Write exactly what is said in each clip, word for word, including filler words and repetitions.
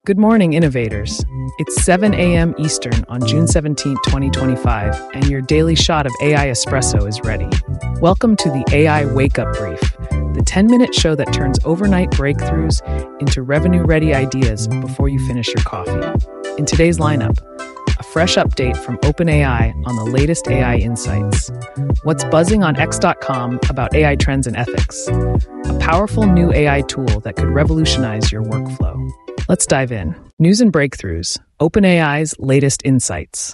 Good morning, innovators. It's seven a.m. Eastern on June seventeenth, twenty twenty-five, and your daily shot of A I espresso is ready. Welcome to the A I Wake Up Brief, the ten-minute show that turns overnight breakthroughs into revenue-ready ideas before you finish your coffee. In today's lineup, a fresh update from OpenAI on the latest A I insights, what's buzzing on X dot com about A I trends and ethics, a powerful new A I tool that could revolutionize your workflow. Let's dive in. News and breakthroughs, OpenAI's latest insights.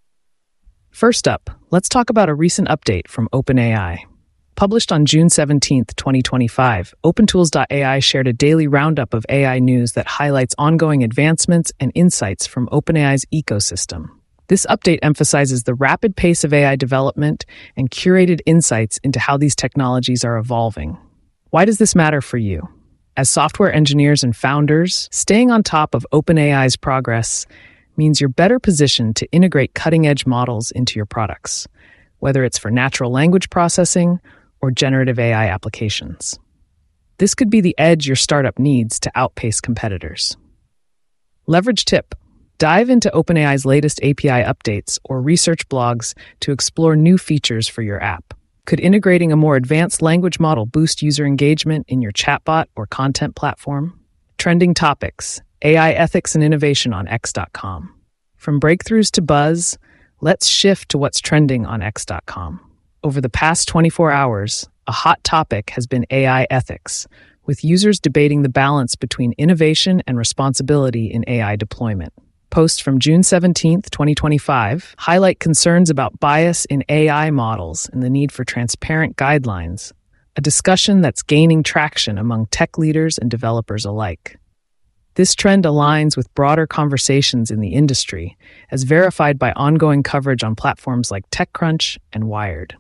First up, let's talk about a recent update from OpenAI. Published on June seventeenth, twenty twenty-five, OpenTools dot A I shared a daily roundup of A I news that highlights ongoing advancements and insights from OpenAI's ecosystem. This update emphasizes the rapid pace of A I development and curated insights into how these technologies are evolving. Why does this matter for you? As software engineers and founders, staying on top of OpenAI's progress means you're better positioned to integrate cutting-edge models into your products, whether it's for natural language processing or generative A I applications. This could be the edge your startup needs to outpace competitors. Leverage tip: dive into OpenAI's latest A P I updates or research blogs to explore new features for your app. Could integrating a more advanced language model boost user engagement in your chatbot or content platform? Trending topics: A I ethics and innovation on X dot com. From breakthroughs to buzz, let's shift to what's trending on X dot com. Over the past twenty-four hours, a hot topic has been A I ethics, with users debating the balance between innovation and responsibility in A I deployment. Posts from June seventeenth, twenty twenty-five highlight concerns about bias in A I models and the need for transparent guidelines, a discussion that's gaining traction among tech leaders and developers alike. This trend aligns with broader conversations in the industry, as verified by ongoing coverage on platforms like TechCrunch and Wired.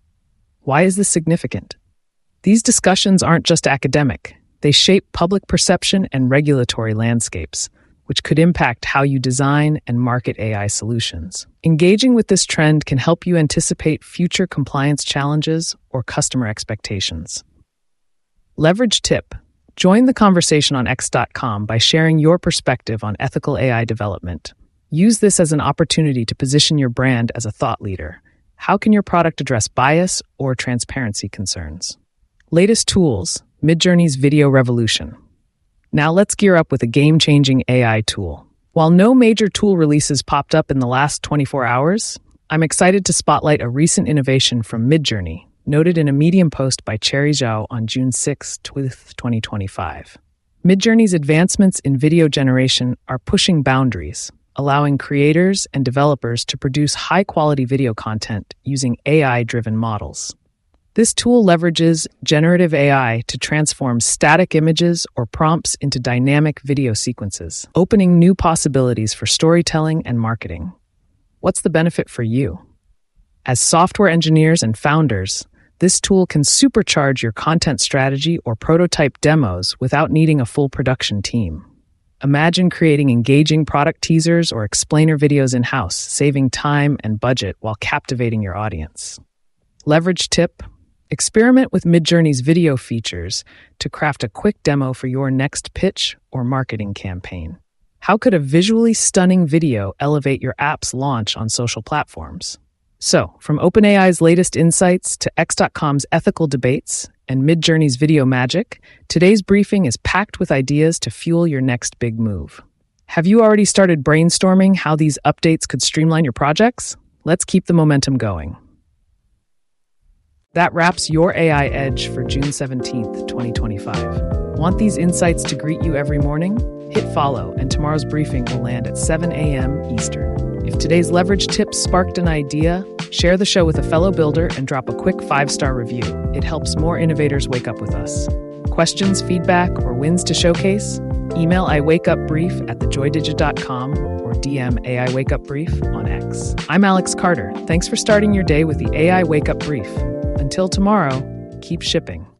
Why is this significant? These discussions aren't just academic. They shape public perception and regulatory landscapes, which could impact how you design and market A I solutions. Engaging with this trend can help you anticipate future compliance challenges or customer expectations. Leverage tip: join the conversation on X dot com by sharing your perspective on ethical A I development. Use this as an opportunity to position your brand as a thought leader. How can your product address bias or transparency concerns? Latest tools: Midjourney's video revolution. Now let's gear up with a game-changing A I tool. While no major tool releases popped up in the last twenty-four hours, I'm excited to spotlight a recent innovation from Midjourney, noted in a Medium post by Cherry Zhao on June sixth, twenty twenty-five. Midjourney's advancements in video generation are pushing boundaries, allowing creators and developers to produce high-quality video content using A I-driven models. This tool leverages generative A I to transform static images or prompts into dynamic video sequences, opening new possibilities for storytelling and marketing. What's the benefit for you? As software engineers and founders, this tool can supercharge your content strategy or prototype demos without needing a full production team. Imagine creating engaging product teasers or explainer videos in-house, saving time and budget while captivating your audience. Leverage tip: experiment with Midjourney's video features to craft a quick demo for your next pitch or marketing campaign. How could a visually stunning video elevate your app's launch on social platforms? So, from OpenAI's latest insights to X dot com's ethical debates and Midjourney's video magic, today's briefing is packed with ideas to fuel your next big move. Have you already started brainstorming how these updates could streamline your projects? Let's keep the momentum going. That wraps your A I Edge for June seventeenth, twenty twenty-five. Want these insights to greet you every morning? Hit follow, and tomorrow's briefing will land at seven a.m. Eastern. If today's leverage tips sparked an idea, share the show with a fellow builder and drop a quick five-star review. It helps more innovators wake up with us. Questions, feedback, or wins to showcase? Email iwakeupbrief at the joy digit dot com or D M A I Wake Up Brief on X. I'm Alex Carter. Thanks for starting your day with the A I Wake Up Brief. Until tomorrow, keep shipping.